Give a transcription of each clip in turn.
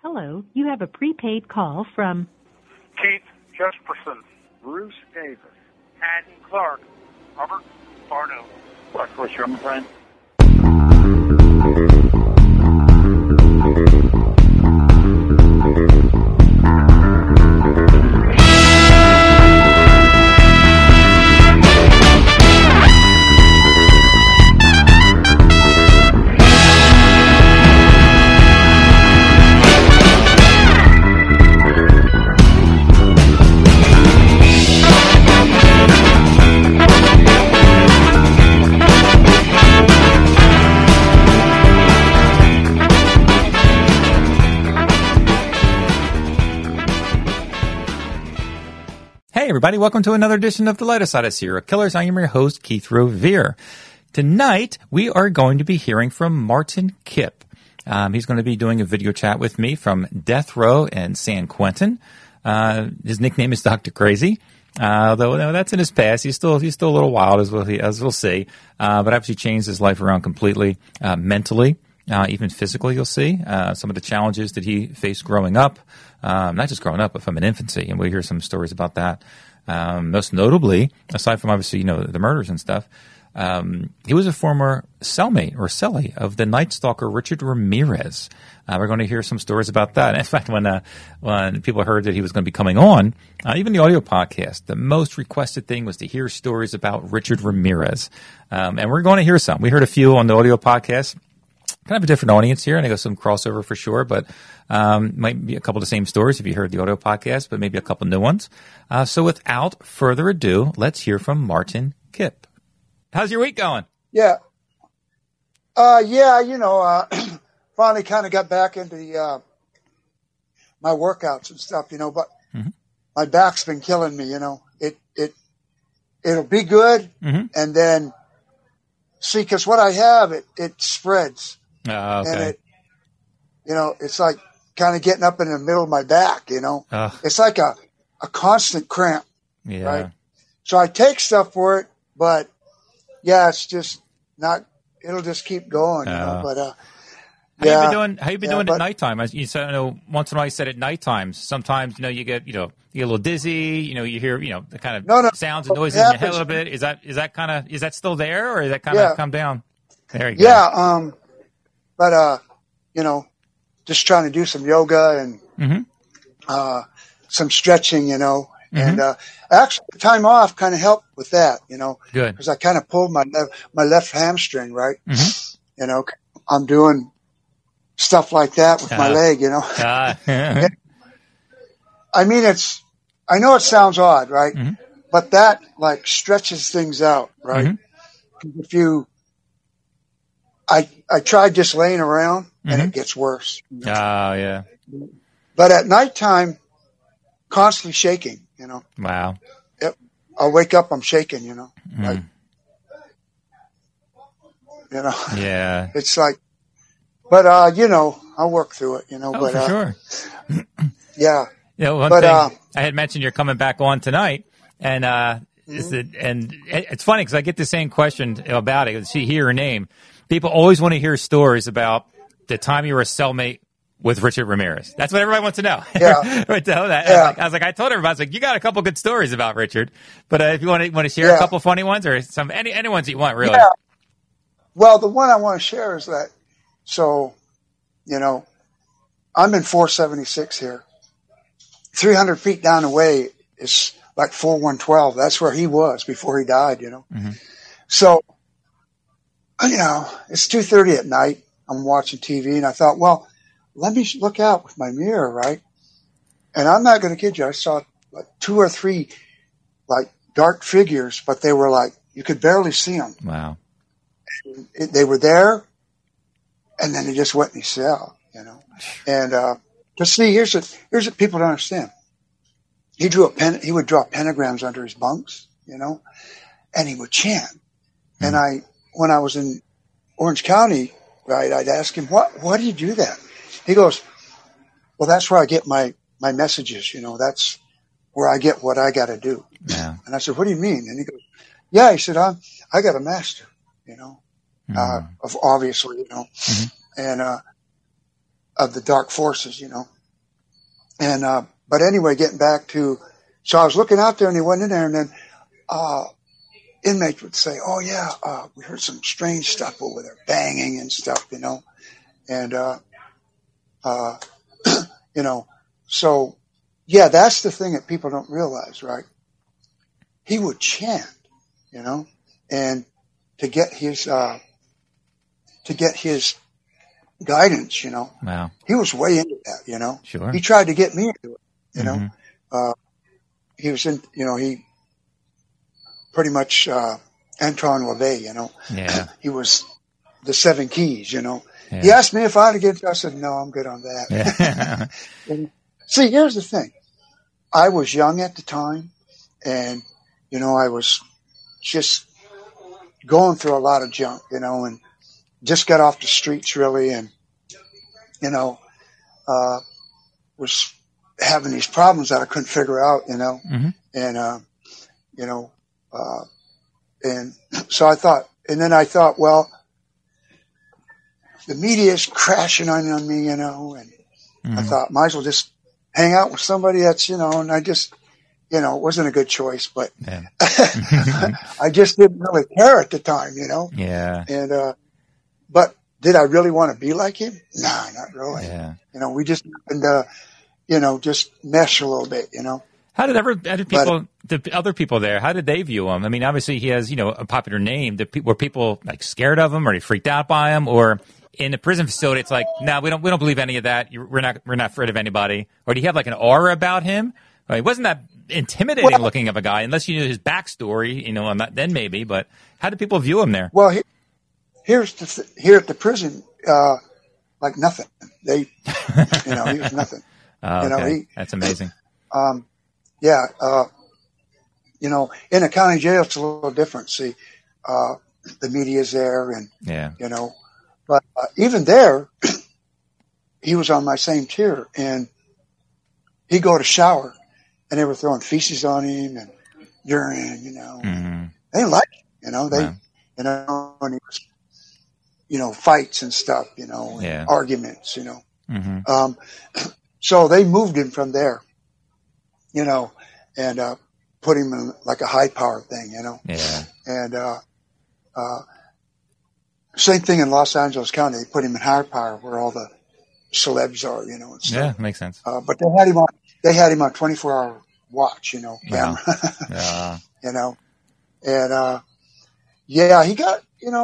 Hello, you have a prepaid call from Keith Jesperson, Bruce Davis, Haddon Clark, Robert Barno. Of course, you're my friend. Hey everybody, welcome to another edition of The Lighter Side of Serial Killers. I am your host, Keith Revere. Tonight, we are going to be hearing from Martin Kipp. He's going to be doing a video chat with me from Death Row in San Quentin. His nickname is Dr. Crazy. Though no, that's in his past. He's still a little wild, as we'll see. But obviously changed his life around completely, mentally, even physically. You'll see some of the challenges that he faced growing up, not just growing up, but from an infancy. And we'll hear some stories about that. Most notably, aside from obviously the murders and stuff, he was a former cellmate or cellie of the Night Stalker Richard Ramirez. We're going to hear some stories about that. In fact, when people heard that he was going to be coming on, even the audio podcast, the most requested thing was to hear stories about Richard Ramirez. And we're going to hear some. We heard a few on the audio podcast. Kind of a different audience here, and I got some crossover for sure, but might be a couple of the same stories if you heard the audio podcast, but maybe a couple new ones. So without further ado, let's hear from Martin Kipp. How's your week going? Yeah. Finally kind of got back into the, my workouts and stuff, but my back's been killing me, it'll be good. And then see, cause what I have, it spreads. Okay. And it, it's like kind of getting up in the middle of my back, it's like a constant cramp. Yeah. Right. So I take stuff for it, but yeah, it's just not, it'll just keep going, but, How you been doing at nighttime? You said, once in a while you said at nighttime. Sometimes, you get a little dizzy, you hear, the kind of sounds and noises in your head a little bit. Is that still there, or is that kind of come down? There you go. Yeah. But, just trying to do some yoga and, some stretching, and, actually the time off kind of helped with that, Good. Cause I kind of pulled my left hamstring, right? I'm doing stuff like that with my leg, I mean, I know it sounds odd, right? But that like stretches things out, right? If I tried just laying around and it gets worse. Oh, yeah. But at nighttime, constantly shaking, Wow. I'll wake up, I'm shaking, like, Yeah. It's like, but, I'll work through it, but, for sure. Yeah. One thing I had mentioned you're coming back on tonight, and it's funny because I get the same question about it. See, hear her name. People always want to hear stories about the time you were a cellmate with Richard Ramirez. That's what everybody wants to know. Yeah. Right, to know that. Yeah. I was like, I told everybody, I was like, you got a couple good stories about Richard, but if you want to share a couple funny ones or any ones you want, really. Yeah. Well, the one I want to share is that, so, I'm in 476 here. 300 feet down the way is like 4112. That's where he was before he died, So, it's 2:30 at night. I'm watching TV and I thought, well, let me look out with my mirror, right? And I'm not going to kid you. I saw like 2 or 3 like dark figures, but they were like, you could barely see them. Wow. They were there and then they just went in his cell, And, to see, here's what people don't understand. He would draw pentagrams under his bunks, and he would chant. And when I was in Orange County, right, I'd ask him, why do you do that? He goes, well, that's where I get my messages, that's where I get what I got to do. Yeah. And I said, what do you mean? And he goes, yeah, he said, I got a master, of obviously, and, of the dark forces, And but anyway, getting back to, so I was looking out there and he went in there, and then inmates would say, "Oh yeah, we heard some strange stuff over there, banging and stuff, and so yeah, that's the thing that people don't realize, right? He would chant, and to get his guidance, Wow. he was way into that, Sure. He tried to get me into it, Mm-hmm. He was in, he pretty much, Antoine LaVey, Yeah. he was the 7 keys, Yeah. He asked me if I'd get, I said, no, I'm good on that. Yeah. And see, here's the thing. I was young at the time, and, I was just going through a lot of junk, and just got off the streets really, and, was having these problems that I couldn't figure out, Mm-hmm. and, and so I thought, well, the media is crashing on me, and Mm-hmm. I thought, might as well just hang out with somebody that's, and I just, it wasn't a good choice, but Yeah. I just didn't really care at the time, Yeah. and, but did I really want to be like him? Nah, not really. Yeah. We just happened to, just mesh a little bit, How did people, the other people there, how did they view him? I mean, obviously he has, a popular name. Were people like scared of him, or they freaked out by him, or in the prison facility, it's like, no, we don't believe any of that. We're not afraid of anybody. Or do you have like an aura about him? He wasn't that intimidating looking of a guy, unless you knew his backstory, then maybe. But how did people view him there? Well, here at the prison, like nothing. They, he was nothing. Oh, okay. That's amazing. Yeah. In a county jail, it's a little different. See, the media's there, and but even there, he was on my same tier, and he'd go to shower, and they were throwing feces on him and urine, Mm-hmm. They didn't like him, and he was, fights and stuff, and arguments, Mm-hmm. So they moved him from there, and put him in like a high power thing, Yeah. And same thing in Los Angeles County. They put him in high power where all the celebs are, and stuff. Yeah, makes sense. But they had him on 24-hour watch, camera, Wow. and he got,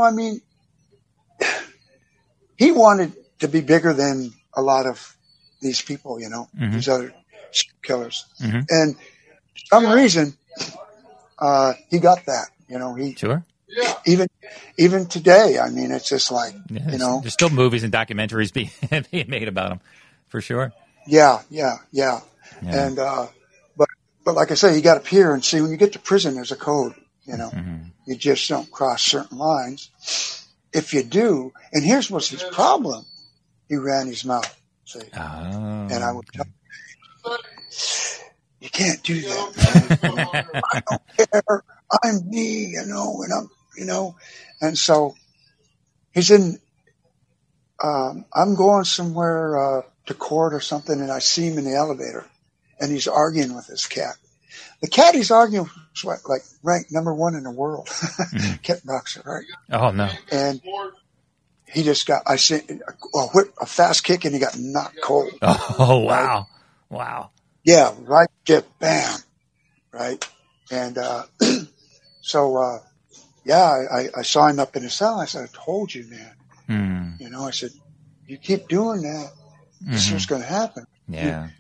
he wanted to be bigger than a lot of these people, Mm-hmm. these other killers. Mm-hmm. And for some reason, he got that, Sure. even today, I mean, it's just like, Yeah, there's still movies and documentaries being made about him, for sure. Yeah. And, but like I say, you got to peer and see when you get to prison, there's a code, Mm-hmm. You just don't cross certain lines. If you do, and here's what's his problem. He ran his mouth. See? Oh, And I would tell him, you can't do that. I don't care. I'm me, and I'm, and so he's in, I'm going somewhere, to court or something, and I see him in the elevator, and he's arguing with this cat. The cat he's arguing was like ranked number 1 in the world, kickboxer, right? Oh, no. And he just got, I see a fast kick, and he got knocked cold. Oh, wow. Right? Wow. Yeah, right, just bam, right? And so, I saw him up in his cell. I said, I told you, man. I said, you keep doing that, this is what's going to happen. Yeah.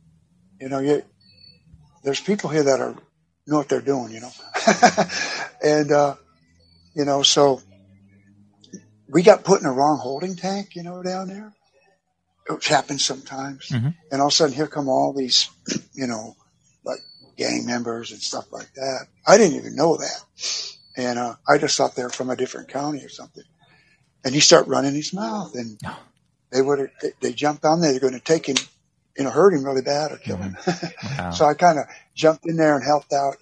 There's people here that know what they're doing, and, so we got put in a wrong holding tank, down there, which happens sometimes. Mm-hmm. And all of a sudden here come all these, like gang members and stuff like that. I didn't even know that. And, I just thought they were from a different county or something. And he started running his mouth, and they jumped on there. They're going to take him, hurt him really bad or kill him. Wow. So I kind of jumped in there and helped out,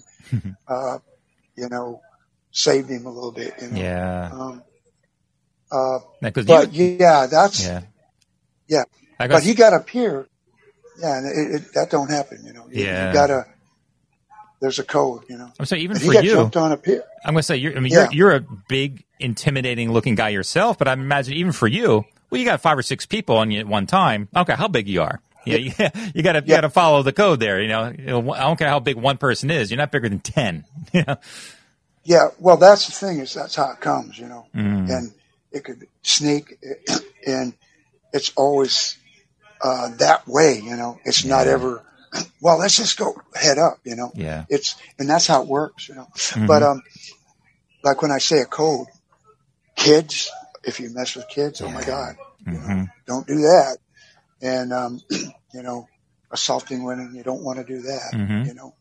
and, saved him a little bit, Yeah. but that's, Yeah. I guess, But he got up here. Yeah, and that don't happen, you know. Yeah. You gotta. There's a code, you know. I'm saying even And for he got you, jumped on up here. I'm going to say, Yeah. you're a big, intimidating looking guy yourself, but I imagine even for you, well, you got 5 or 6 people on you at one time. I don't care how big you are. Yeah, you got to follow the code there. You know, I don't care how big one person is. You're not bigger than 10. Yeah. Yeah, well, that's the thing is that's how it comes, you know. And it could sneak, and it's always that way, you know. It's not ever. Well, let's just go head up, you know. Yeah. And that's how it works, you know. But like when I say a code, kids, if you mess with kids, oh my God, you know, don't do that. And you know, assaulting women, you don't want to do that, you know.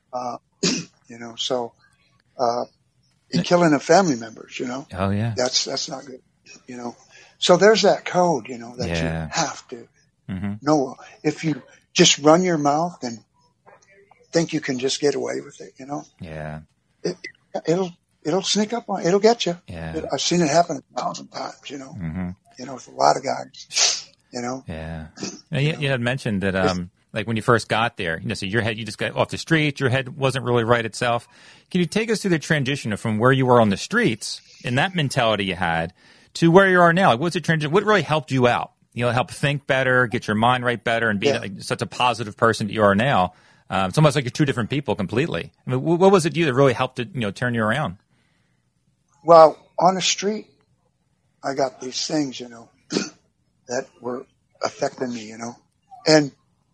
You know, so and killing of family members, you know. Oh yeah. That's not good, you know. So there's that code, you know, that you have to know. If you just run your mouth and think you can just get away with it, you know. Yeah. It'll sneak up on. It'll get you. Yeah. I've seen it happen 1,000 times, you know. You know, with a lot of guys, you know. Yeah. You had mentioned that like when you first got there, you know, so you just got off the street, your head wasn't really right itself. Can you take us through the transition from where you were on the streets and that mentality you had to where you are now? Like, what's the transition? What really helped you out? You know, help think better, get your mind right better, and be like such a positive person that you are now. It's almost like you're 2 different people completely. I mean, what was it you that really helped to, you know, turn you around? Well, on the street, I got these things, you know, that were affecting me, you know, and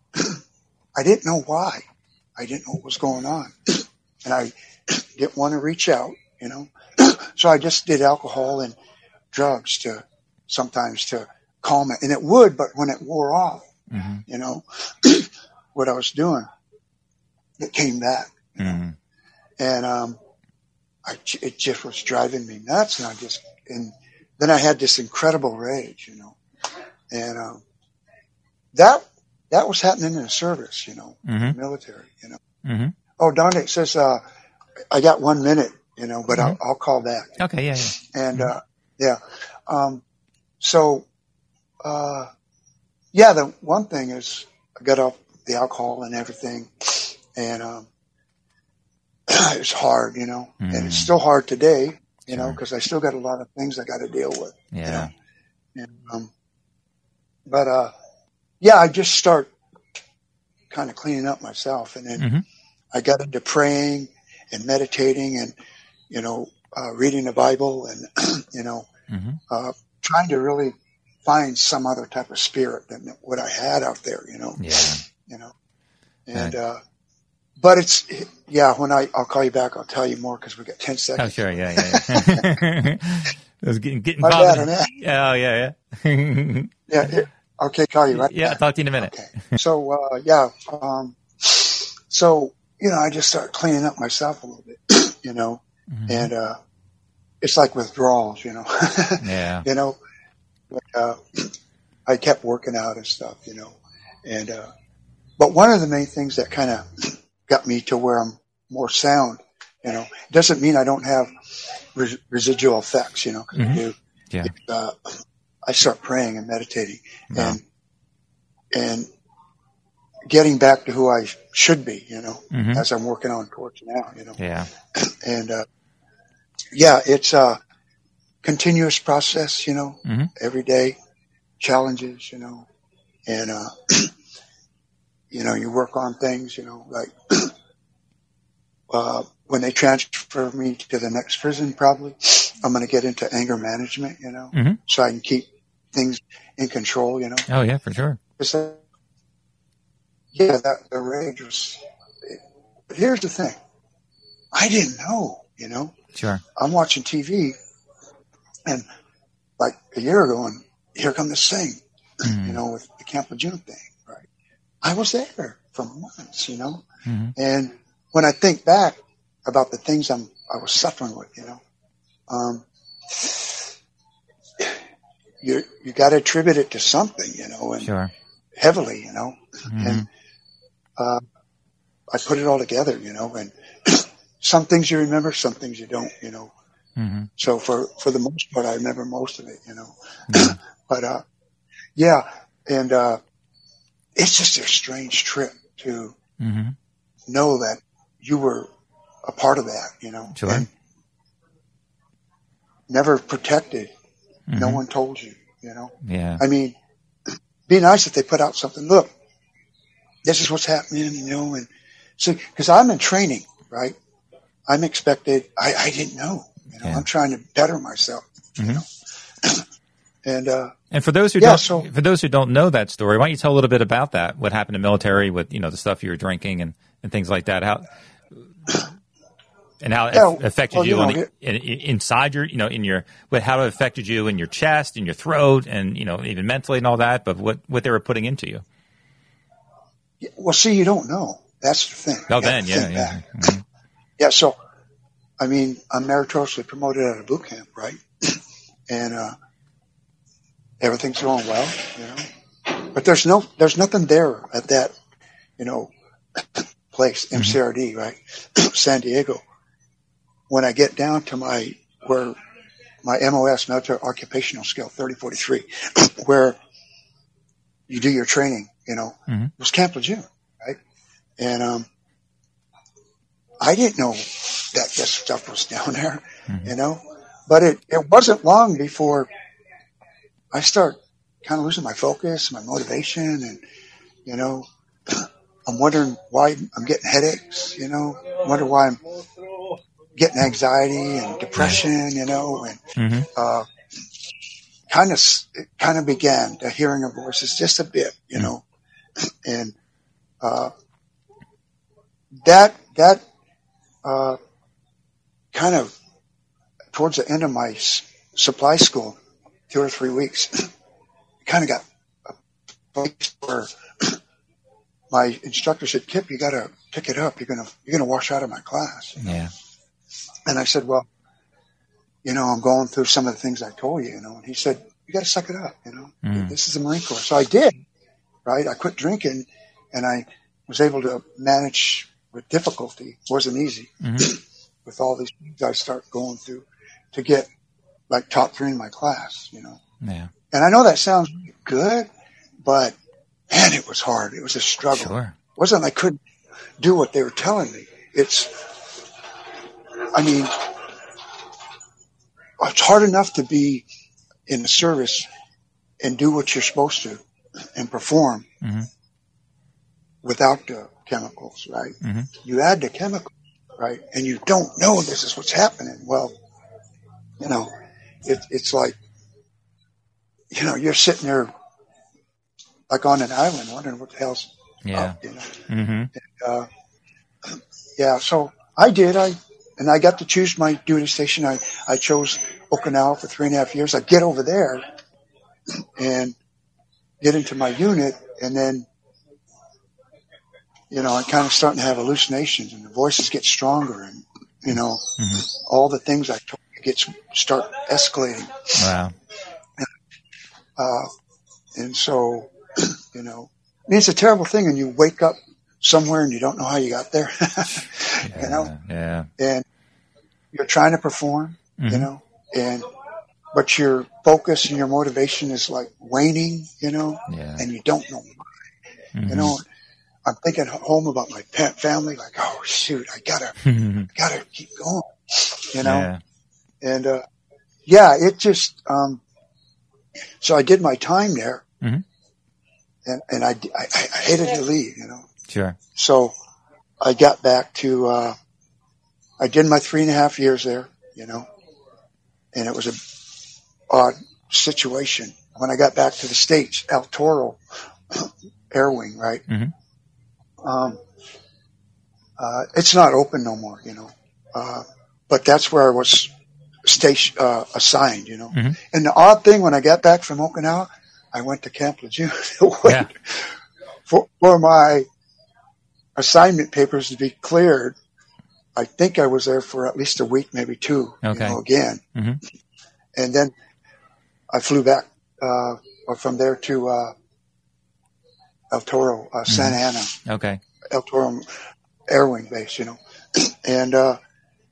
I didn't know why. I didn't know what was going on, and I didn't want to reach out, you know, so I just did alcohol and drugs to sometimes to calm it, and it would, but when it wore off, you know, what I was doing, it came back, you know? And it just was driving me nuts, and then I had this incredible rage, you know, and that was happening in the service, you know, military, you know. Oh, Donde says I got 1 minute, you know, but I'll call back. Okay, yeah. And so. Yeah, the one thing is I got off the alcohol and everything, and it was hard, you know, and it's still hard today, you know, because I still got a lot of things I got to deal with. Yeah. You know? And, but yeah, I just start kind of cleaning up myself, and then I got into praying and meditating, and you know, reading the Bible, and you know, trying to really find some other type of spirit than what I had out there, you know. Yeah. You know. And but it's when I'll call you back, I'll tell you more because we got 10 seconds. Oh sure, yeah. It was getting My bad on that. Oh yeah. Yeah. Okay, call you right Yeah, back. I'll talk to you in a minute. Okay. So so you know, I just start cleaning up myself a little bit, you know, and it's like withdrawals, you know. Yeah. You know. I kept working out and stuff, you know, and but one of the main things that kind of got me to where I'm more sound, you know, doesn't mean I don't have residual effects, you know, 'cause I do. Yeah. I start praying and meditating and getting back to who I should be, you know, as I'm working on towards now, you know. Yeah. And it's a continuous process, you know, every day, challenges, you know, and, you know, you work on things, you know, like, when they transfer me to the next prison, probably, I'm going to get into anger management, you know, so I can keep things in control, you know. Oh yeah, for sure. The rage was, but here's the thing. I didn't know, you know. Sure. I'm watching TV, and like a year ago, and here come this thing, you know, with the Camp Lejeune thing, right? I was there for months, you know, and when I think back about the things I was suffering with, you know, you got to attribute it to something, you know, and heavily, you know, and I put it all together, you know, and some things you remember, some things you don't, you know. So for the most part, I remember most of it, you know. But And it's just a strange trip to know that you were a part of that, Sure. and never protected. No one told you, Yeah. I mean, be nice if they put out something. Look, this is what's happening, and so, because I'm in training, right? I'm expected. I didn't know, Yeah. I'm trying to better myself, And for those who for those who don't know that story, why don't you tell a little bit about that? What happened in the military with the stuff you were drinking and things like that? How it affected you inside your how it affected you in your chest, in your throat, and even mentally and all that. But what they were putting into you. Well, see, you don't know. That's the thing. Oh, then, yeah. Mm-hmm. Yeah, so, I mean, I'm meritoriously promoted out of boot camp, right? And everything's going well, But there's nothing there at that, place, MCRD, right? San Diego. When I get down to my MOS, military occupational skill 3043, where you do your training, it was Camp Lejeune, right? And I didn't know that this stuff was down there, but it wasn't long before I start kind of losing my focus, my motivation, and, I'm wondering why I'm getting headaches, wonder why I'm getting anxiety and depression, and kind of began the hearing of voices just a bit, and that kind of towards the end of my supply school, 2 or 3 weeks, kind of got a place where my instructor said, "Kip, you got to pick it up. You're gonna wash out of my class." Yeah. And I said, "Well, I'm going through some of the things I told you, And he said, "You got to suck it up, This is the Marine Corps." So I did, right? I quit drinking, and I was able to manage with difficulty. It wasn't easy with all these things I start going through to get like top 3 in my class, Yeah. And I know that sounds good, but man, it was hard. It was a struggle. Sure. It wasn't I couldn't do what they were telling me. It's hard enough to be in the service and do what you're supposed to and perform without the chemicals, right? You add the chemicals, right? And you don't know this is what's happening. Well, it's like, you're sitting there like on an island wondering what the hell's up, And, so I did. I got to choose my duty station. I chose Okinawa for 3.5 years. I get over there and get into my unit, and then, I'm kind of starting to have hallucinations, and the voices get stronger, and, all the things I told you start escalating. Wow. And so, it's a terrible thing, and you wake up somewhere and you don't know how you got there, Yeah. and you're trying to perform, but your focus and your motivation is like waning, and you don't know why. I'm thinking home about my family, like, oh shoot, I gotta keep going, Yeah. And, it just, so I did my time there, and I hated to leave, Sure. So I got back to, I did my 3.5 years there, and it was an odd situation. When I got back to the States, El Toro Air Wing, right? It's not open no more, but that's where I was assigned, And the odd thing, when I got back from Okinawa, I went to Camp Lejeune for my assignment papers to be cleared. I think I was there for at least a week, maybe 2, again. And then I flew back from there to El Toro, Santa Ana. Okay. El Toro Air Wing Base, And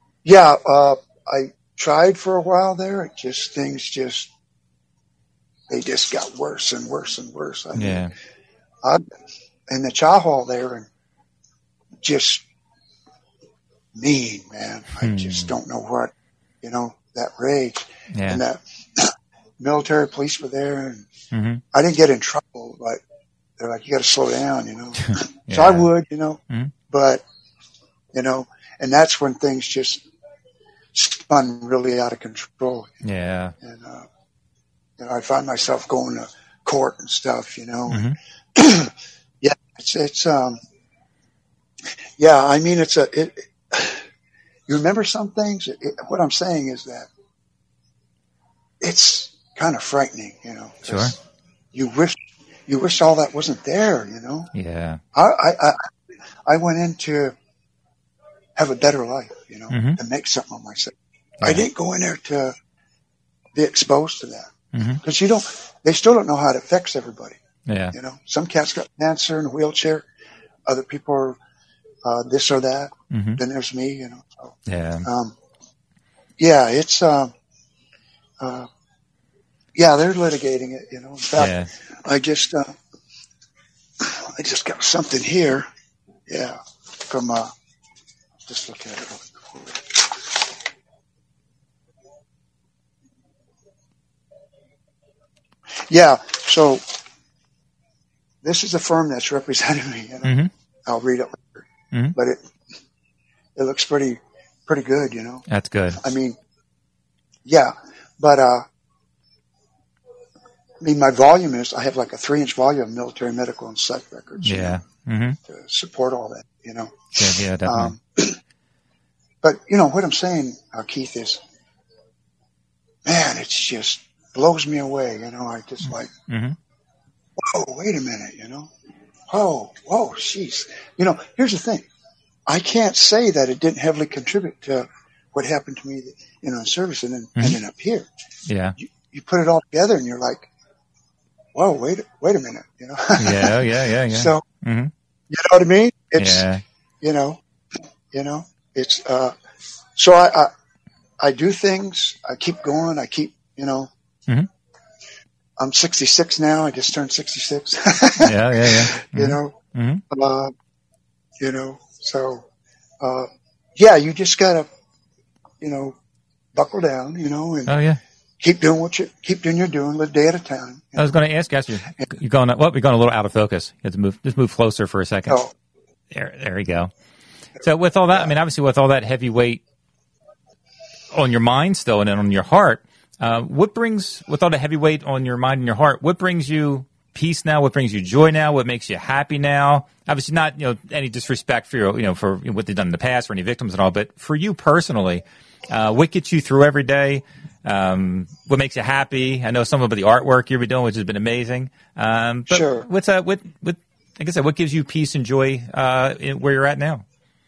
I tried for a while there. Things they just got worse and worse and worse. I mean, Yeah. I'm in the chow hall there, and just mean, man. I just don't know what, that rage. Yeah. And that military police were there, and Mm-hmm. I didn't get in trouble, but they're like, you got to slow down, So Yeah. I would, Mhm. but, and that's when things just spun really out of control. Yeah. And, I find myself going to court and stuff, Mhm. Yeah, it's yeah, I mean, you remember some things? What I'm saying is that it's kind of frightening, 'cause Sure. You wish all that wasn't there, Yeah. I went in to have a better life, Mhm. to make something of myself. Yeah. I didn't go in there to be exposed to that. Mhm. Because they still don't know how it affects everybody. Yeah. Some cats got cancer in a wheelchair. Other people are this or that. Mhm. Then there's me, So, Yeah. yeah, it's yeah, they're litigating it. In fact, Yeah. I just got something here. Yeah, from just look at it really quick. Yeah, so this is a firm that's representing me. Mhm. I'll read it later, Mhm. but it looks pretty good. That's good. I mean, yeah, but I mean, my volume is I have like a 3-inch volume of military, medical, and psych records. Yeah. Mhm. To support all that. Yeah. Yeah. Definitely. But what I'm saying, Keith, is, man, it just blows me away. I just like, Mhm. whoa, wait a minute, whoa, jeez. Here's the thing. I can't say that it didn't heavily contribute to what happened to me, in service and then ending up here. Yeah. You put it all together and you're like, whoa, wait a minute, Yeah. Yeah. So, Mhm. you know what I mean? It's, Yeah. it's, so I do things, I keep going, I keep, Mhm. I'm 66 now. I just turned 66. Yeah. Yeah. Mhm. So, yeah, you just gotta, buckle down, and Oh yeah. keep doing your doing, live day at a time. I was going to ask you. You're going a little out of focus. You have to move closer for a second. Oh, There you go. So with all that, I mean, obviously with all that heavy weight on your mind still and on your heart, with all the heavy weight on your mind and your heart, what brings you peace now? What brings you joy now? What makes you happy now? Obviously not, any disrespect for for what they've done in the past or any victims and all, but for you personally, what gets you through every day? What makes you happy? I know some of the artwork you've been doing, which has been amazing. But sure. What's like I said, what gives you peace and joy where you're at now?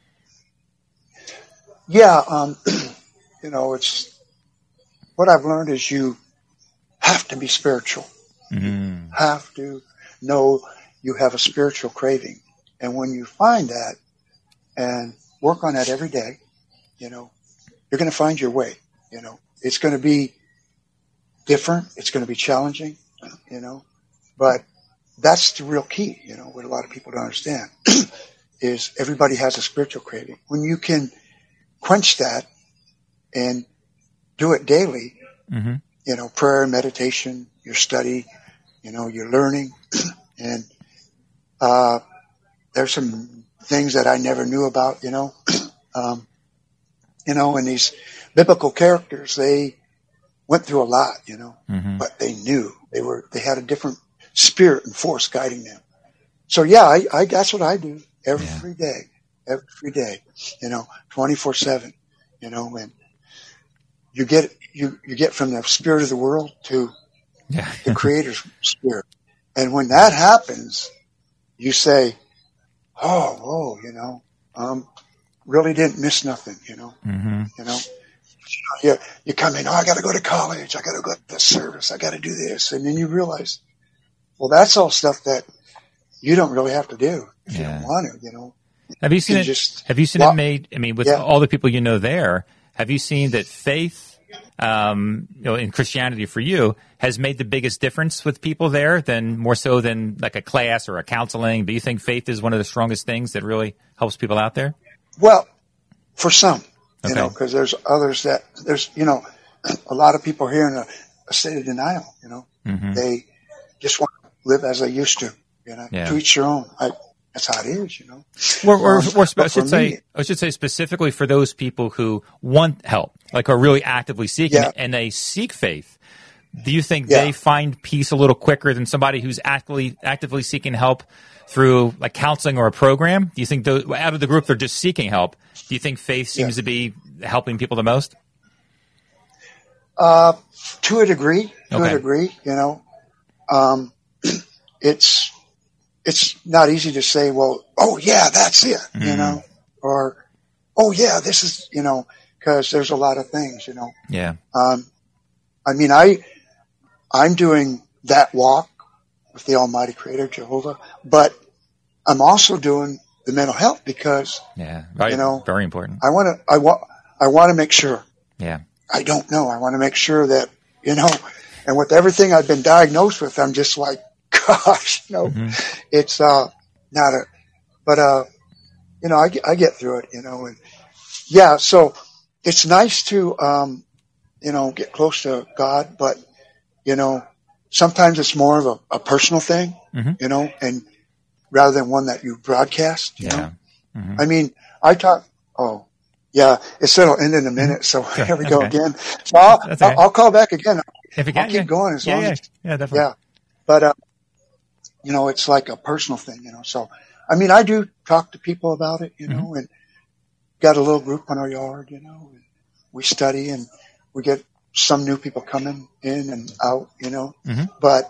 Yeah, it's what I've learned is you have to be spiritual. Mm-hmm. Have to know you have a spiritual craving, and when you find that and work on that every day, you're going to find your way. It's going to be different. It's going to be challenging. But that's the real key. What a lot of people don't understand is everybody has a spiritual craving. When you can quench that and do it daily, Mm-hmm. Prayer, meditation, your study, your learning. And there's some things that I never knew about, and these biblical characters, they went through a lot, Mm-hmm. but they knew they had a different spirit and force guiding them. So yeah, I that's what I do every day, 24/7, and you get from the spirit of the world to the Creator's spirit. And when that happens, you say, oh, whoa, really didn't miss nothing, Mm-hmm. You come in, I got to go to college. I got to go to the service. I got to do this. And then you realize, well, that's all stuff that you don't really have to do if you don't want to, Have you seen it? Have you seen it made? I mean, with all the people there, have you seen that faith in Christianity for you has made the biggest difference with people there than more so than like a class or a counseling? Do you think faith is one of the strongest things that really helps people out there? Well, for some, you Okay. know, because there's others that there's, you know, a lot of people here in a state of denial, you know, they just want to live as they used to, you know, Yeah. to each their own. That's how it is, you know. I should say specifically for those people who want help, like are really actively seeking it, and they seek faith. Do you think they find peace a little quicker than somebody who's actively seeking help through like counseling or a program? Do you think those, out of the group they're just seeking help, do you think faith seems to be helping people the most? To a degree, Okay. you know, it's not easy to say, well, oh yeah, that's it, you know, or, oh yeah, this is, you know, because there's a lot of things, you know. Yeah. I mean, I'm doing that walk with the Almighty Creator, Jehovah, but I'm also doing the mental health because, Very, you know, very important. I want to make sure. Yeah. I don't know. I want to make sure that, you know, and with everything I've been diagnosed with, I'm just like, gosh, you know, it's, not but, you know, I get through it, you know, and yeah, so it's nice to, you know, get close to God, but, you know, sometimes it's more of a personal thing, you know, and rather than one that you broadcast, you know. I mean, it said it'll end in a minute, so here we go again. So I'll call back again. If you can, I'll keep going as long as definitely. yeah. But you know, it's like a personal thing, you know. So I mean, I do talk to people about it, you know, and got a little group in our yard, you know. And we study and we get some new people coming in and out, you know. But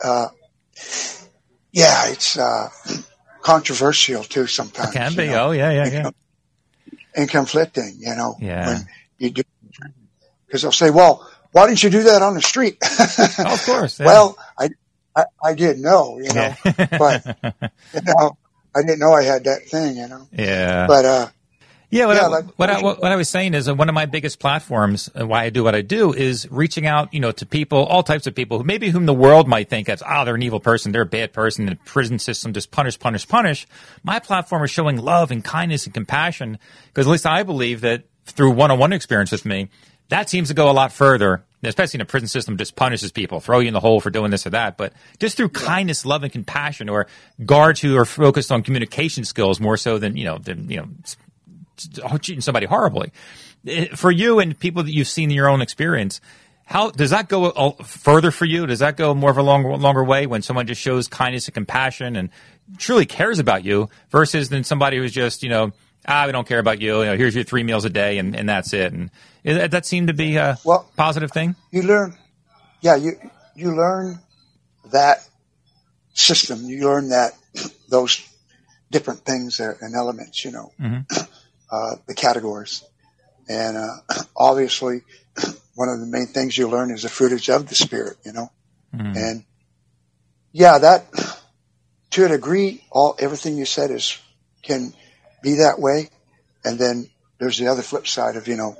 yeah, it's controversial too sometimes. It can be. You know? Oh yeah. And conflicting, you know, Yeah. when you do, because they'll say, well, why didn't you do that on the street? Oh, of course. Yeah. Well, I did know, you know, but, you know, I didn't know I had that thing, you know. Yeah. But, what I was saying is one of my biggest platforms, and why I do what I do, is reaching out, you know, to people, all types of people, whom the world might think of, they're an evil person, they're a bad person, the prison system just punish. My platform is showing love and kindness and compassion, because at least I believe that through one-on-one experience with me, that seems to go a lot further, especially in a prison system just punishes people, throw you in the hole for doing this or that. But just through kindness, love, and compassion, or guards who are focused on communication skills more so than treating somebody horribly. For you and people that you've seen in your own experience, how does that go further for you? Does that go more of a longer way when someone just shows kindness and compassion and truly cares about you versus than somebody who's just, you know, we don't care about you. You know, here's your 3 meals a day and that's it. And that seemed to be a positive thing. You learn, you learn that system. You learn that those different things and elements, you know, the categories. And obviously, one of the main things you learn is the fruitage of the Spirit, you know. And that to a degree, everything you said can be that way. And then there's the other flip side of, you know,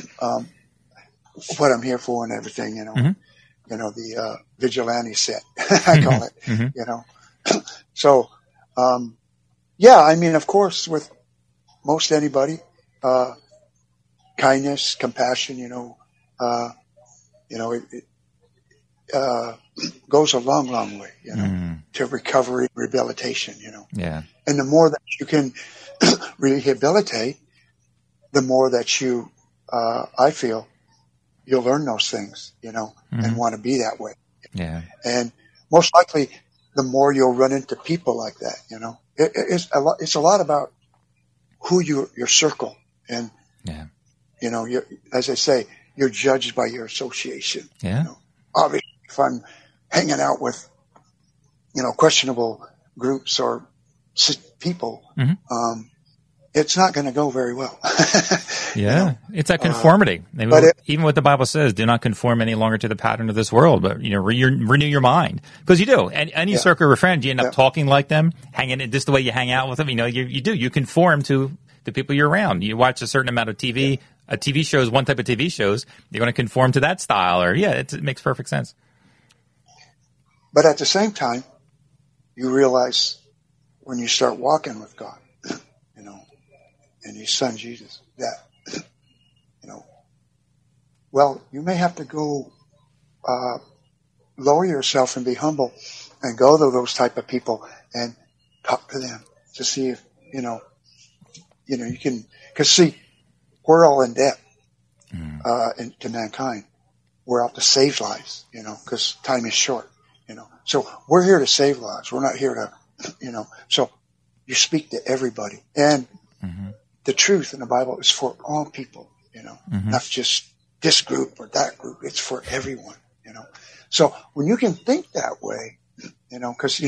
what I'm here for and everything, you know. You know, the vigilante set, I call it, you know. So, I mean, of course, with most anybody, kindness, compassion, you know, it goes a long way, you know, to recovery, rehabilitation, you know. Yeah. And the more that you can rehabilitate, the more that you, I feel, you'll learn those things, you know, and want to be that way. Yeah. And most likely, the more you'll run into people like that, you know. It's a lot about who your circle, and you know, as I say, you're judged by your association. Yeah. You know? Obviously, if I'm hanging out with, you know, questionable groups or people, it's not going to go very well. Yeah, you know? It's that conformity. Even what the Bible says, do not conform any longer to the pattern of this world, but, you know, renew your mind. Because you do. And any circle of your friends, you end up talking like them, hanging just the way you hang out with them. You know, you conform to the people you're around. You watch a certain amount of TV, a TV show is one type of TV shows. You're going to conform to that style, or it makes perfect sense. But at the same time, you realize when you start walking with God, and His Son Jesus, that, well, you may have to go lower yourself and be humble and go to those type of people and talk to them to see if, you can, because see, we're all in debt to mankind. We're out to save lives, because time is short, So we're here to save lives. We're not here to, so you speak to everybody. And the truth in the Bible is for all people, not just this group or that group. It's for everyone, So when you can think that way, because,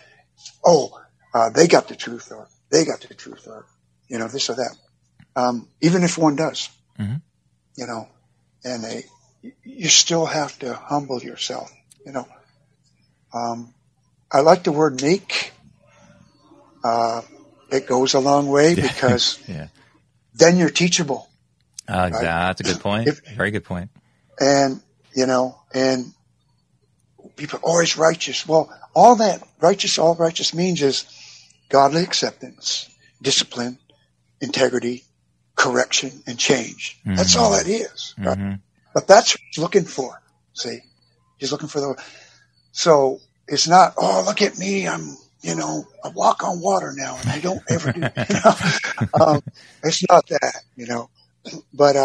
they got the truth or they got the truth or, this or that. Even if one does, and you still have to humble yourself, I like the word meek. It goes a long way because then you're teachable. Right? That's a good point. Very good point. And, and people are always righteous. Well, all righteous means is godly acceptance, discipline, integrity, correction, and change. That's all that is. Right? But that's what he's looking for. See, he's looking for the. So it's not, oh, look at me, I'm, I walk on water now, and I don't ever do. It's not that, But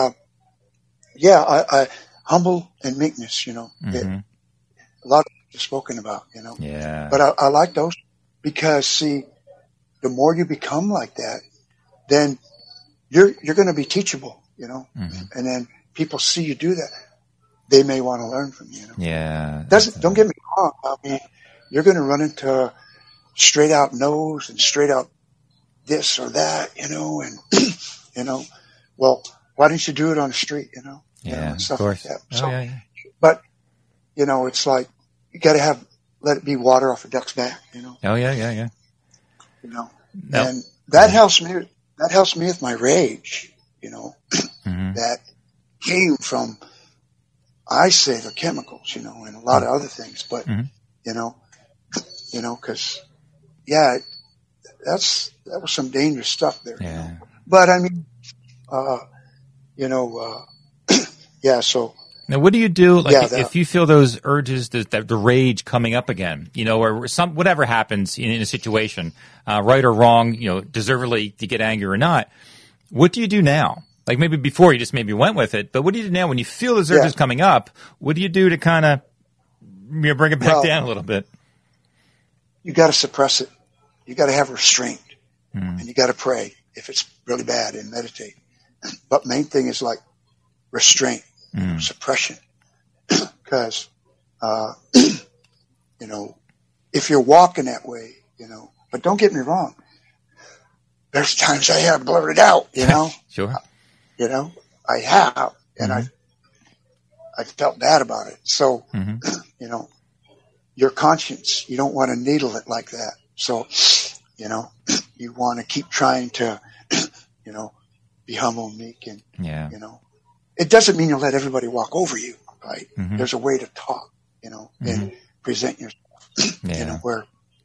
I humble and meekness, a lot of people are spoken about, Yeah. But I like those because, see, the more you become like that, then you're going to be teachable, and then people see you do that, they may want to learn from you. Yeah. Don't get me wrong. I mean, you're going to run into straight out no's and straight out this or that, and well, why didn't you do it on the street, and stuff of course. like that. So, But it's like you got to let it be water off a duck's back, Oh yeah. And that helps me. That helps me with my rage, that came from, I say, the chemicals, and a lot of other things, but because that was some dangerous stuff there. Yeah. But I mean, So now, what do you do? Like, if you feel those urges, the rage coming up again, or whatever happens in a situation, right or wrong, deservedly to get angry or not, what do you do now? Like maybe before you just maybe went with it, but what do you do now when you feel those urges coming up? What do you do to kind of bring it back down a little bit? You got to suppress it. You got to have restraint, and you got to pray if it's really bad and meditate. But main thing is like restraint, suppression, because if you're walking that way, But don't get me wrong. There's times I have blurted out, Sure. I have, and I felt bad about it. So, your conscience, you don't want to needle it like that. So, you want to keep trying to, be humble and meek and, it doesn't mean you'll let everybody walk over you, right? There's a way to talk, and present yourself, where,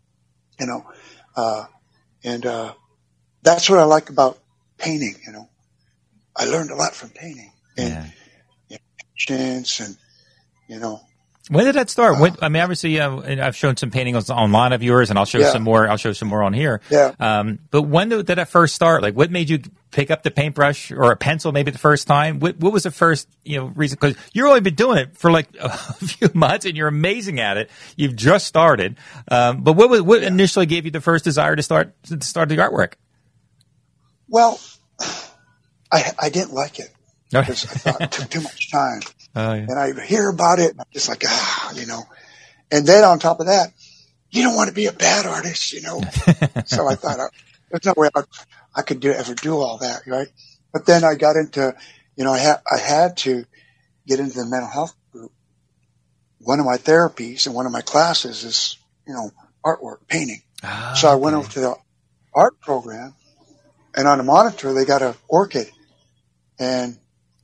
that's what I like about painting, I learned a lot from painting and patience and, When did that start? Obviously, I've shown some paintings online of yours, and I'll show some more. I'll show some more on here. Yeah. But when did that first start? Like, what made you pick up the paintbrush or a pencil maybe the first time? What was the first reason? Because you've only been doing it for like a few months, and you're amazing at it. You've just started. But what initially gave you the first desire to start the artwork? Well, I didn't like it because I thought it took too much time. And I hear about it, and I'm just like, And then on top of that, you don't want to be a bad artist, So I thought, there's no way I could ever do all that, right? But then I got into, I had to get into the mental health group. One of my therapies and one of my classes is, artwork, painting. So I went over to the art program, and on the monitor they got an orchid, and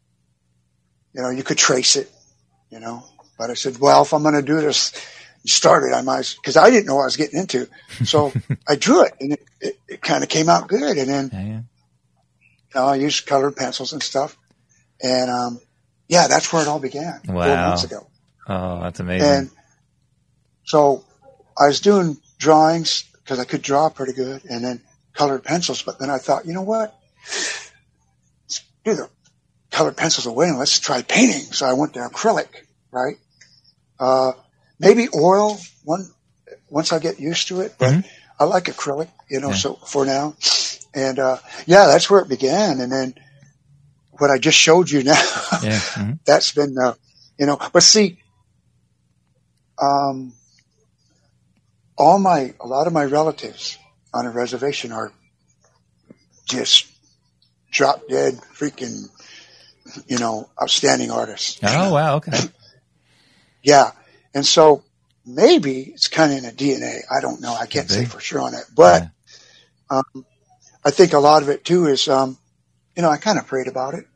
you could trace it, but I said, well, if I'm going to do this, started, I might, because I didn't know what I was getting into. So I drew it, and it kind of came out good. And then, I used colored pencils and stuff. And, that's where it all began 4 months ago. Oh, that's amazing. And so I was doing drawings because I could draw pretty good, and then colored pencils. But then I thought, you know what? Let's do the colored pencils away and let's try painting. So I went to acrylic, right? Maybe oil once I get used to it, but I like acrylic, so for now. And, that's where it began. And then what I just showed you now, that's been, but see, a lot of my relatives on a reservation are just drop dead freaking, outstanding artists. Oh, wow. Okay. Yeah. And so maybe it's kind of in the DNA. I don't know. I can't say for sure on it, but, I think a lot of it too is, I kind of prayed about it.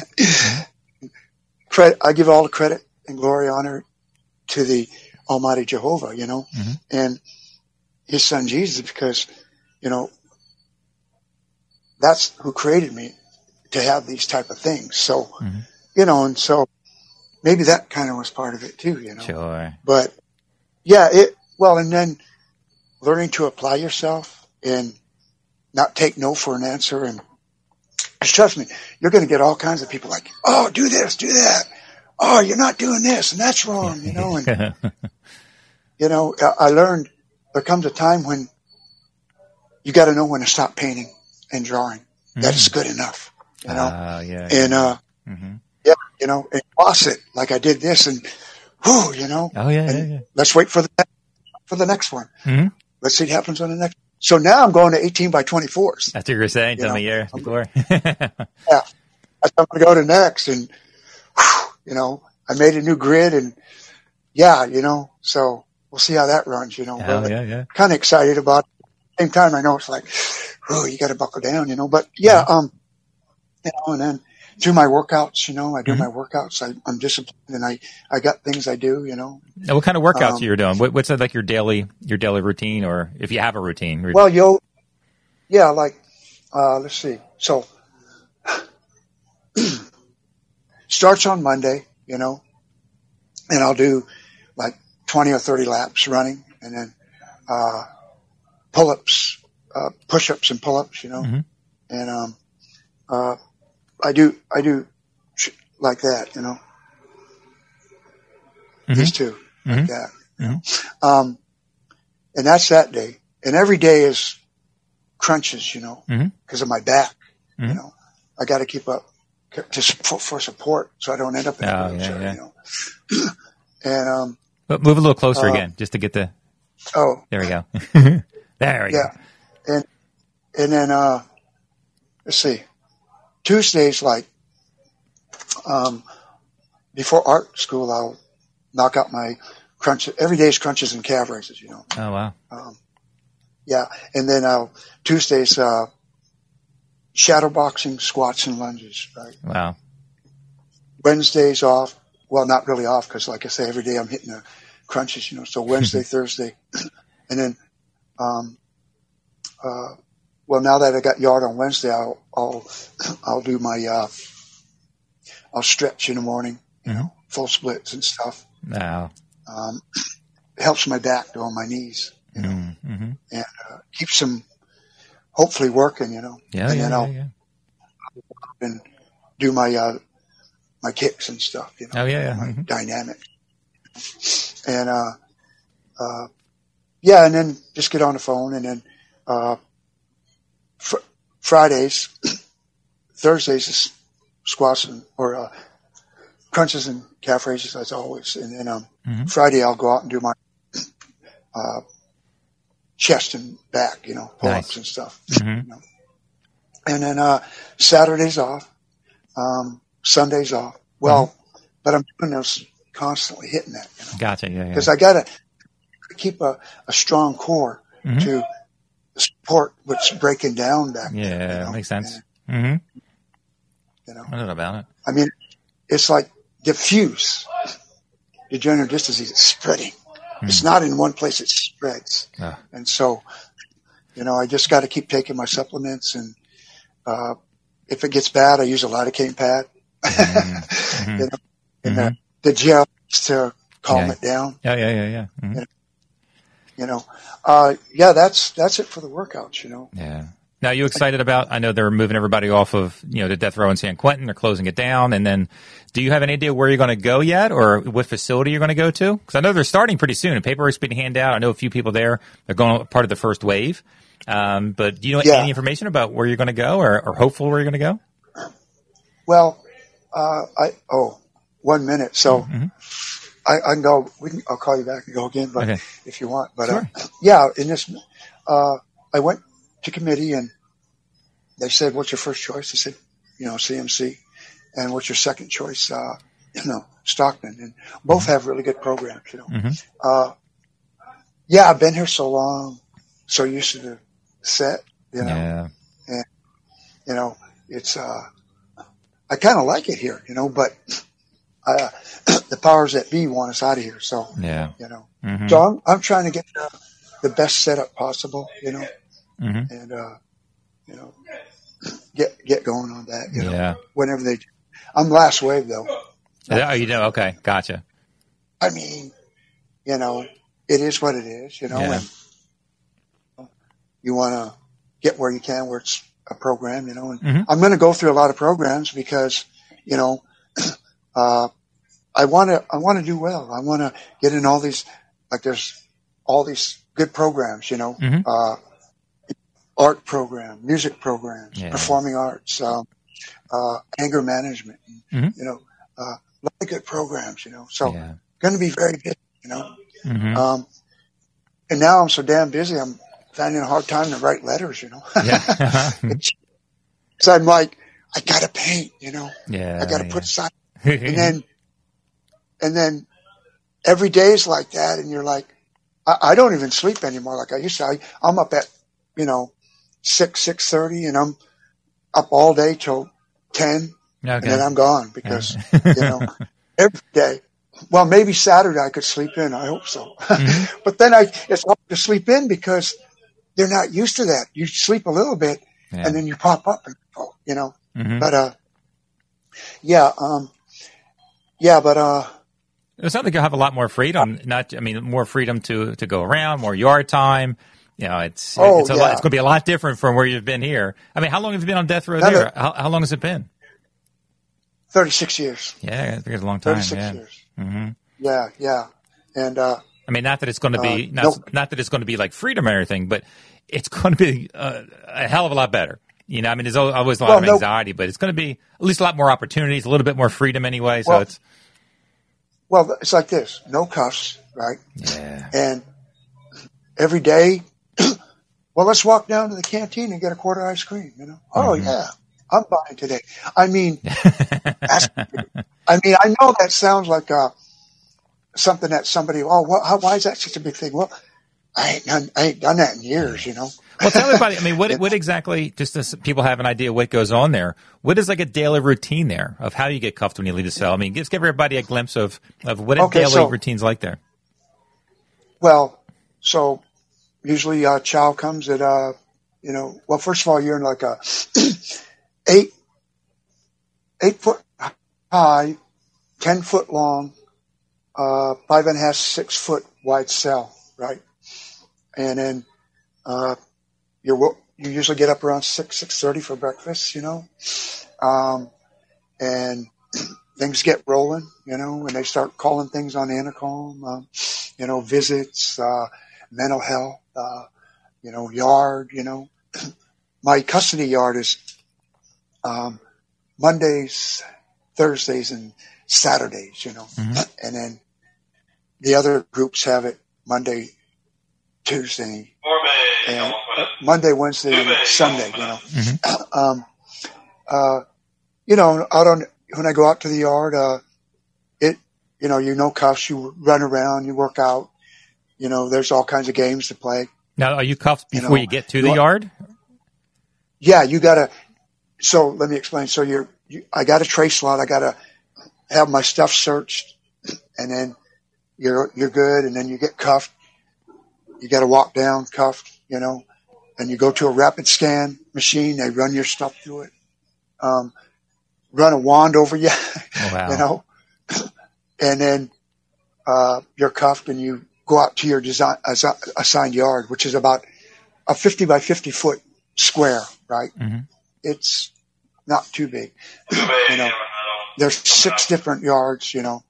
I give all the credit and glory, honor to the Almighty Jehovah, and his son Jesus, because, that's who created me to have these type of things. So, and so maybe that kind of was part of it too, Sure. But and then learning to apply yourself and not take no for an answer. And just trust me, you're going to get all kinds of people like, oh, do this, do that. Oh, you're not doing this and that's wrong, and, I learned there comes a time when you got to know when to stop painting and drawing. That is good enough, and, and boss it like I did this and, let's wait for the next one. Let's see what happens on the next. So now I'm going to 18 by 24s. That's what you were saying to me year before. Yeah. I'm going to go to next, and, I made a new grid, and so we'll see how that runs, Kind of excited about it. At the same time, I know it's like, you got to buckle down, but and then through my workouts, I do my workouts. I'm disciplined, and I got things I do, Now, what kind of workouts are you doing? What's like your daily routine, or if you have a routine? Well, let's see. So starts on Monday, and I'll do like 20 or 30 laps running, and then pull-ups, push-ups and pull-ups, and I do like that, these two, like that. And that's that day. And every day is crunches, because of my back. I got to keep up for support so I don't end up in a wheelchair, And but move a little closer again, just to get the. Oh, there we go. There we go. And then let's see. Tuesdays, like, before art school, I'll knock out my crunches. Every day is crunches and calf raises, Oh, wow. And then Tuesdays, shadow boxing, squats, and lunges, right? Wow. Wednesdays off. Well, not really off, because like I say, every day I'm hitting the crunches, so Wednesday, Thursday. And then, now that I got yard on Wednesday, I'll do my, I'll stretch in the morning, full splits and stuff. Wow. It helps my back, on my knees, and keeps them hopefully working, Yeah, and then I'll and do my kicks and stuff, my dynamic. And, and then just get on the phone, and then, Fridays, Thursdays is squats or crunches and calf raises as always, and then Friday I'll go out and do my chest and back, pull-ups and stuff. And then Saturdays off, Sundays off. Well, but I'm doing those constantly, hitting that. Gotcha. Yeah. Because I gotta keep a strong core to support what's breaking down back there. Makes sense. I don't know about it. I mean, it's like diffuse. Degenerative disc disease is spreading. It's not in one place; it spreads. And so, I just got to keep taking my supplements, and if it gets bad, I use a lidocaine pad, and the gel to calm it down. Yeah. That's it for the workouts. Yeah. Now, you excited about? I know they're moving everybody off of the death row in San Quentin. They're closing it down, and then, do you have an idea where you're going to go yet, or what facility you're going to go to? Because I know they're starting pretty soon, and paperwork's being handed out. I know a few people there. They're going part of the first wave. But do you know any information about where you're going to go, or hopeful where you're going to go? Well, 1 minute. So I can go. I'll call you back and go again, but if you want. But sure. In this, I went to committee and they said, "What's your first choice?" I said, CMC, and what's your second choice? Stockton, and both have really good programs. I've been here so long, so used to the set, and it's I kind of like it here, but the powers that be want us out of here. So so I'm trying to get the best setup possible, and get going on that, whenever they do. I'm last wave though. Oh, you know? Okay, gotcha. I mean, it is what it is, and you want to get where you can, where it's a program, and I'm going to go through a lot of programs because, I want to do well. I want to get in all these, there's all these good programs, art program, music programs, performing arts, anger management, a lot of good programs, so going to be very busy, and now I'm so damn busy, I'm finding a hard time to write letters, So I'm like, I got to paint, I got to put aside, and then every day is like that. And you're like, I don't even sleep anymore like I used to. I'm up at, 6:30 and I'm up all day till 10 and then I'm gone because, every day. Well, maybe Saturday I could sleep in. I hope so. But then it's hard to sleep in because they're not used to that. You sleep a little bit and then you pop up and, but, it sounds like you'll have a lot more freedom. More freedom to go around, more yard time. It's going to be a lot different from where you've been here. How long have you been on death row there? How long has it been? 36 years. Yeah, I think it's a long time. 36 years. Yeah. And not that it's going to be not that it's going to be like freedom or anything, but it's going to be a hell of a lot better. There's always a lot of anxiety, but it's going to be at least a lot more opportunities, a little bit more freedom anyway. So it's like this: no cuffs, right? Yeah. And every day, let's walk down to the canteen and get a quart of ice cream. Oh yeah, I'm buying today. I know that sounds like something that somebody. Why is that such a big thing? Well, I ain't done that in years. Well, tell everybody. What exactly? Just so people have an idea what goes on there. What is like a daily routine there of how you get cuffed when you leave the cell? Just give everybody a glimpse of what a daily routine's like there. Well, so usually chow comes at first of all you're in like a 8 foot high, 10 foot long, 5.5, 6 foot wide cell, right? And then you usually get up around 6:30 for breakfast, and things get rolling, and they start calling things on the intercom, visits, mental health, yard, My custody yard is Mondays, Thursdays, and Saturdays, and then the other groups have it Monday, Tuesday, and Monday, Wednesday, and Sunday, when I go out to the yard, cuffs, you run around, you work out, there's all kinds of games to play. Now, are you cuffed before you get to the yard? Yeah, you gotta, so let me explain. So I got a tray slot. I got have my stuff searched, and then you're good, and then you get cuffed. You got to walk down cuffed, you know, and you go to a rapid scan machine. They run your stuff through it, run a wand over you, Oh, wow. you know, and then you're cuffed, and you go out to your assigned yard, which is about a 50 by 50 foot square, right? Mm-hmm. It's not too big, you know. There's 6 different yards, you know.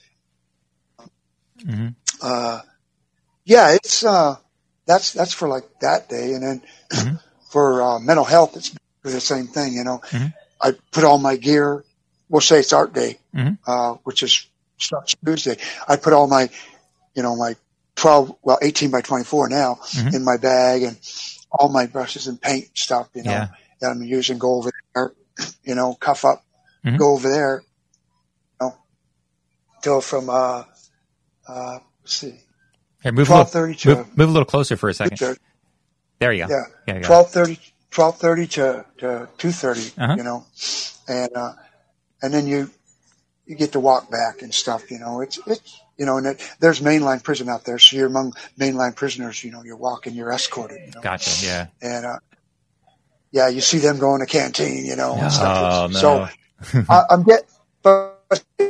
Mm-hmm. Yeah, it's that's for like that day, and then Mm-hmm. for mental health, it's the same thing, you know. Mhm. I put all my gear. We'll say it's art day, Mhm. which starts Tuesday. I put all my, you know, my 18 by 24 now Mhm. in my bag, and all my brushes and paint stuff, you know, Yeah. that I'm using. Go over there, you know, cuff up, Mhm. go over there, you know, go from let's see, Here, move 12:30 to move a little closer for a second. There you go. yeah, Yeah, you go. 12:30 to 2:30, Uh-huh. you know, and then you get to walk back and stuff, you know. It's you know, and there's mainline prison out there, so you're among mainline prisoners, you know. You're walking, you're escorted, you know. Gotcha. Yeah. And yeah, you see them going to canteen, you know, and Oh, stuff. no. So I'm getting, but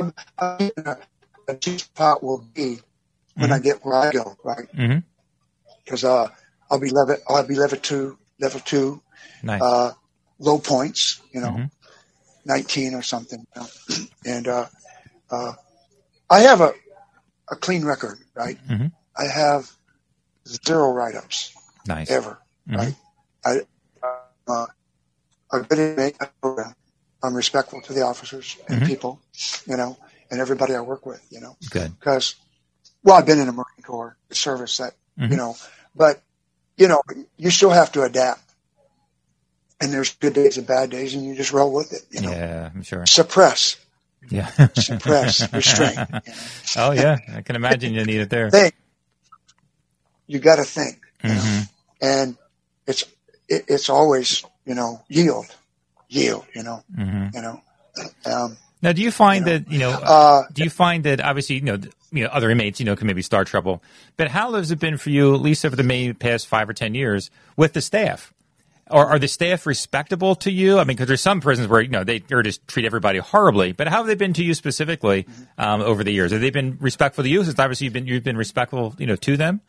a cheap spot will be when I get where I go, right? Mm-hmm. Because I'll be level two, Nice. low points, you know, Mhm. 19 or something, you know? And I have a clean record, right? Mhm. I have 0 write-ups Nice. ever, Mhm. right? A good inmate program. I'm respectful to the officers and Mhm. people, you know, and everybody I work with, you know, Good. because, well, I've been in the Marine Corps service that, Mhm. you know, but, you know, you still have to adapt. And there's good days and bad days, and you just roll with it, you know. Yeah, I'm sure. Suppress, Yeah. restrain. You know? Oh, yeah. I can imagine you need it there. Think. You got to think, you know? Mhm. And it's always, you know, yield, you know, Mhm. you know. Now, do you find You know, that, do you find that obviously, other inmates, can maybe start trouble, but how has it been for you, at least over the maybe past 5 or 10 years, with the staff? Or are the staff respectable to you? I mean, because there's some prisons where, they just treat everybody horribly, but how have they been to you specifically over the years? Have they been respectful to you? Since obviously you've been respectful, to them?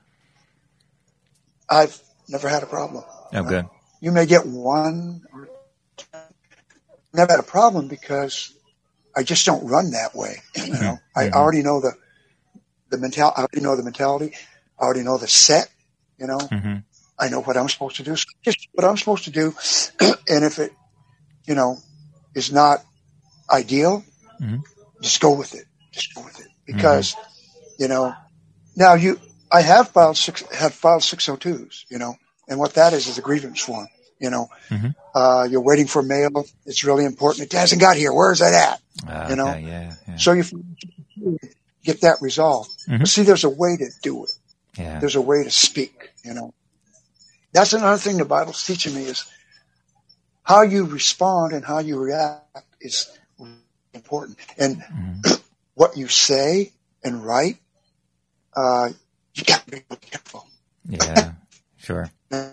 I've never had a problem. Oh, good. You may get one. Never had a problem because I just don't run that way. You know, I already know the mentality. I already know the mentality. I already know the set. You know, Mhm. I know what I'm supposed to do. So just what I'm supposed to do, and if it, is not ideal, Mhm. just go with it. Just go with it because, now I have filed 602s. And what that is a grievance form. Mhm. You're waiting for mail. It's really important. It hasn't got here. Where is that at? Okay, yeah. So you get that resolved. Mhm. But see, there's a way to do it. Yeah. There's a way to speak. That's another thing the Bible's teaching me is how you respond and how you react is important. And what you say and write, you got to be careful. Yeah, sure.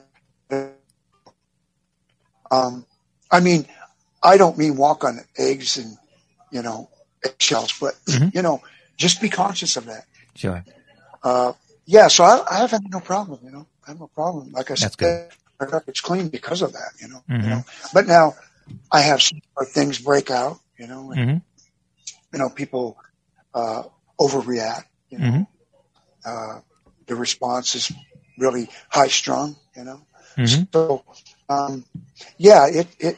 I mean, I don't mean walk on eggs and, eggshells, but, just be conscious of that. Sure. Yeah, so I have had no problem, I have no problem. Like I That's said, my record's clean because of that, Mhm. But now I have some things break out, and, Mhm. People overreact, Mhm. The response is really high strung, Mhm. So, yeah,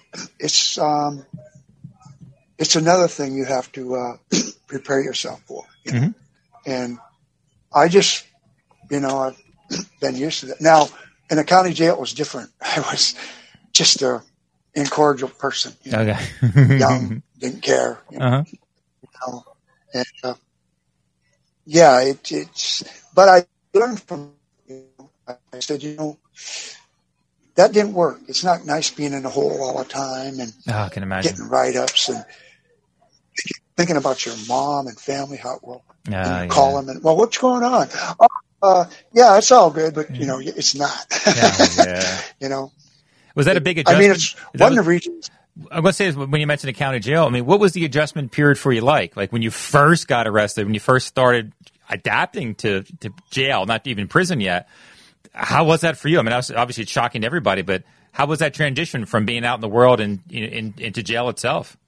it's another thing you have to prepare yourself for. Mhm. And I just, I've been used to that. Now, in a county jail, it was different. I was just a incorrigible person, Okay. young, didn't care, Uh-huh. And yeah, it's. But I learned from. I said, that didn't work. It's not nice being in a hole all the time and Oh, I can imagine. getting write-ups and thinking about your mom and family. How well and you Yeah. call them and well, what's going on? Yeah, it's all good, but it's not. Yeah. You know, Was that a big I adjustment? mean, it's one of the reasons. I'm going to say is when you mentioned the county jail, I mean, what was the adjustment period for you like? Like when you first got arrested, when you first started adapting to jail, not even prison yet, how was that for you? I mean, obviously it's shocking to everybody, but how was that transition from being out in the world and into jail itself?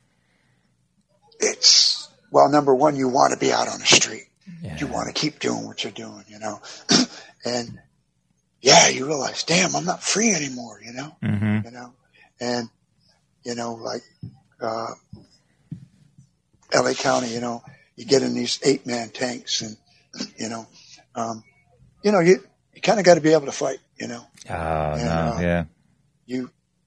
It's, well, number one, you want to be out on the street. Yeah. You want to keep doing what you're doing, and yeah, you realize, damn, I'm not free anymore, Mm-hmm. and, like, LA County, you get in these 8-man tanks and, you kind of got to be able to fight, Oh, no, yeah. You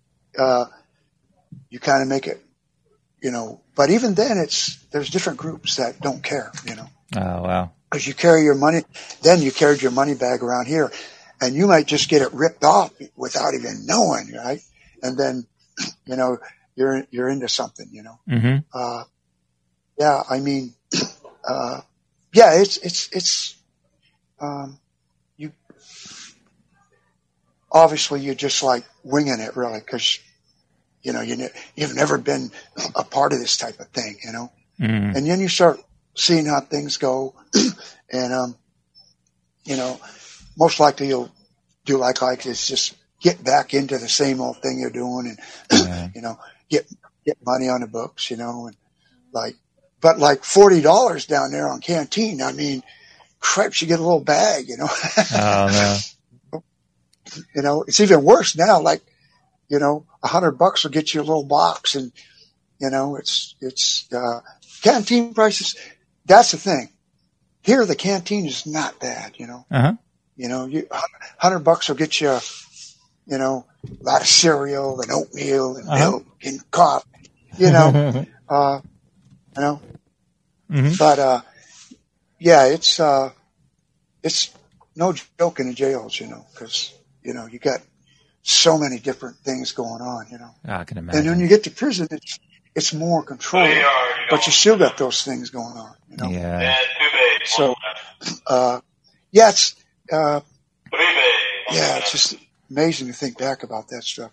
kind of make it, but even then there's different groups that don't care, Oh, wow. because you carry your money, then you carried your money bag around here and you might just get it ripped off without even knowing, right? And then, you're into something, Mm-hmm. Yeah, I mean, yeah, it's, you, obviously you're just like winging it really, cause you've never been a part of this type of thing, Mm-hmm. and then you start seeing how things go and, most likely you'll do like this, just get back into the same old thing you're doing and, Yeah. get money on the books, and but like $40 down there on Canteen, I mean, crap, you get a little bag, Oh, no. It's even worse now. Like, $100 will get you a little box and, it's Canteen prices. That's the thing. Here, the Canteen is not bad, Uh-huh. $100 will get you, a lot of cereal and oatmeal and milk and coffee, Mm-hmm. But, yeah, it's no joke in the jails, cause, you got so many different things going on, I can imagine. and when you get to prison, it's more controlled, but you still got those things going on, Yeah. So, yeah, it's just amazing to think back about that stuff,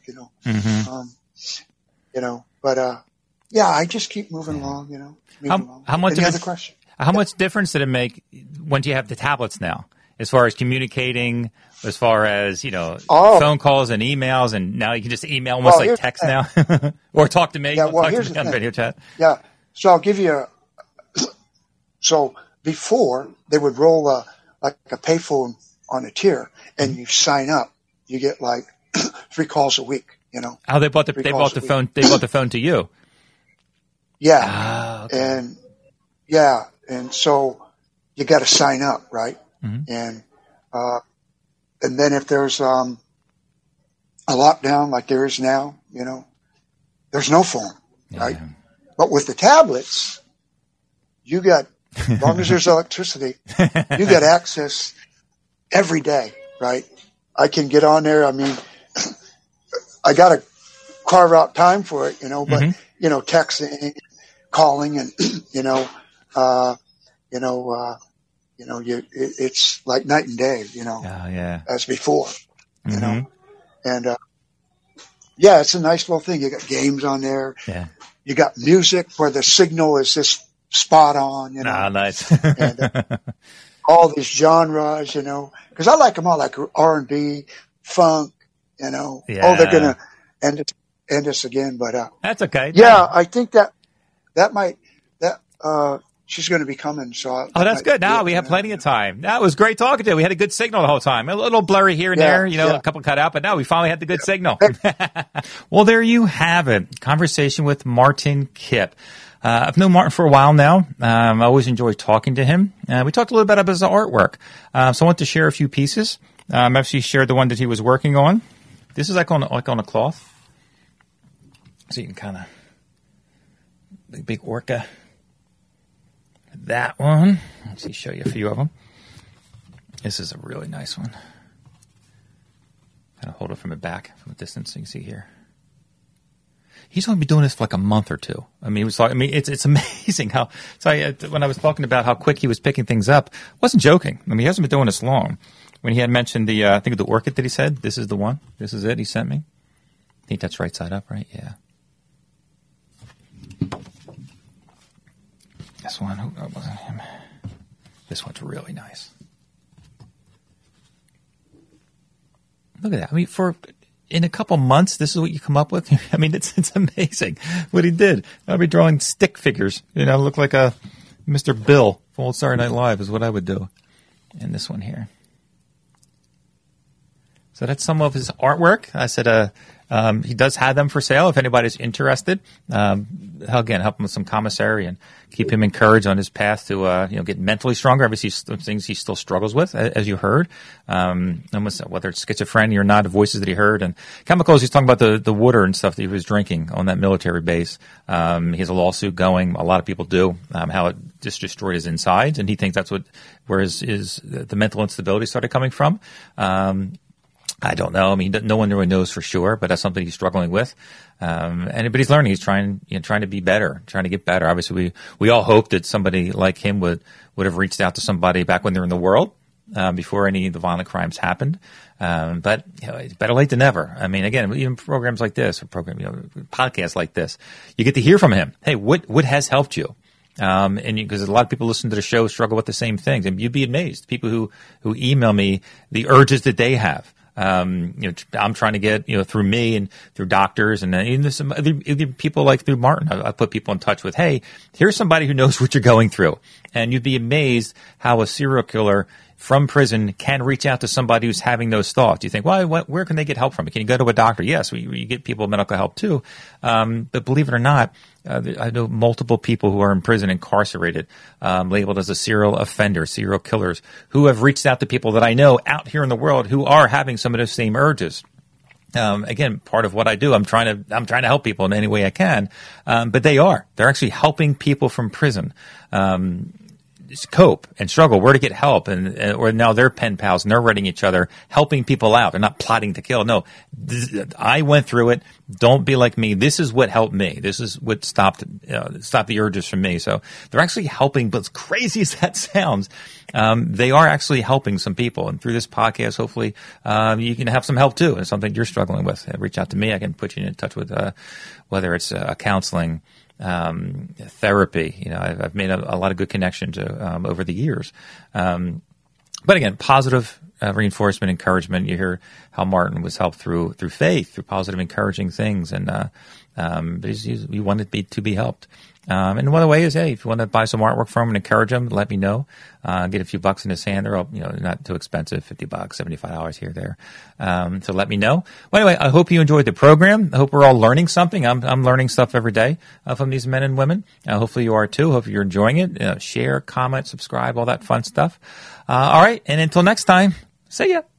Mm-hmm. But, yeah, I just keep moving along, moving along. How much Any of other a- question? How much difference did it make once you have the tablets now, as far as communicating, as far as, phone calls and emails, and now you can just email almost like here's text the now? Or talk to me. Yeah, well, talk here's to me the on thing. video chat. Yeah. So I'll give you so before they would roll a payphone on a tier and you sign up, you get like 3 calls a week, Oh, they bought the phone. They bought the phone to you. Yeah. Ah, okay. And yeah. And so you got to sign up, right? Mm-hmm. And then if there's, a lockdown like there is now, there's no phone, right? Yeah. But with the tablets, you got, as long as there's electricity, you got access every day, right? I can get on there. I mean, I got to carve out time for it, but, texting, calling and, it's like night and day, Oh, yeah. as before, Mm-hmm. and, yeah, it's a nice little thing. You got games on there. Yeah. You got music where the signal is just spot on, Ah, nice. and all these genres, because I like them all, like R&B, funk, Yeah. Oh, they're gonna end us again, but That's okay. yeah, I think that she's going to be coming. So Oh, that's good. Now we have plenty of time. That was great talking to you. We had a good signal the whole time. A little blurry here and there, a couple cut out, but now we finally had the good signal. Well, there you have it. Conversation with Martin Kipp. I've known Martin for a while now. I always enjoy talking to him. We talked a little bit about his artwork. So I want to share a few pieces. I've actually shared the one that he was working on. This is like on a cloth. So you can kind of, big orca. That one. Let's see, show you a few of them. This is a really nice one. Kind of hold it from the back, from a distance, so you can see here. He's only been doing this for like a month or two. I mean, it's amazing how. So when I was talking about how quick he was picking things up, I wasn't joking. I mean, he hasn't been doing this long. When he had mentioned I think the orchid that he said, this is the one. This is it. He sent me. I think that's right side up, right? Yeah. This one, it wasn't him. This one's really nice. Look at that. I mean, in a couple months, this is what you come up with. I mean, it's amazing what he did. I'd be drawing stick figures. Look like a Mr. Bill from Old Saturday Night Live is what I would do. And this one here. So that's some of his artwork. I said he does have them for sale if anybody's interested. Again, help him with some commissary and keep him encouraged on his path to get mentally stronger. Obviously, some things he still struggles with, as you heard. Whether it's schizophrenia or not, the voices that he heard. And chemicals, he's talking about the water and stuff that he was drinking on that military base. He has a lawsuit going. A lot of people do. How it just destroyed his insides. And he thinks that's where the mental instability started coming from. I don't know. I mean, no one really knows for sure, but that's something he's struggling with. But he's learning. He's trying to be better, trying to get better. Obviously, we all hope that somebody like him would have reached out to somebody back when they were in the world, before any of the violent crimes happened. But it's better late than never. I mean, again, even programs like this, podcasts like this, you get to hear from him. Hey, what has helped you? Because a lot of people listen to the show struggle with the same things, and you'd be amazed. People who email me the urges that they have. I'm trying to get, through me and through doctors and even some other people like through Martin. I put people in touch with, hey, here's somebody who knows what you're going through. And you'd be amazed how a serial killer from prison can reach out to somebody who's having those thoughts. You think, well, where can they get help from? Can you go to a doctor? Yes, you get people medical help too. But believe it or not, I know multiple people who are in prison, incarcerated, labeled as a serial offender, serial killers, who have reached out to people that I know out here in the world who are having some of those same urges. Again, part of what I do, I'm trying to help people in any way I can. But they're actually helping people from prison, cope and struggle, where to get help, or now they're pen pals and they're writing each other, helping people out. They're not plotting to kill. No, I went through it. Don't be like me. This is what helped me. This is what stopped the urges from me. So they're actually helping, but as crazy as that sounds, they are actually helping some people. And through this podcast, hopefully, you can have some help too. And something you're struggling with, reach out to me. I can put you in touch with, whether it's counseling, therapy. I've made a lot of good connections over the years. But again, positive reinforcement, encouragement. You hear how Martin was helped through faith, through positive, encouraging things, and but he wanted to be helped. And one of the ways is, hey, if you want to buy some artwork from him and encourage him, let me know. Get a few bucks in his hand. They're all, not too expensive, $50, $75 here, there. So let me know. Well, anyway, I hope you enjoyed the program. I hope we're all learning something. I'm learning stuff every day from these men and women. Hopefully you are too. Hope you're enjoying it. Share, comment, subscribe, all that fun stuff. All right. And until next time, see ya.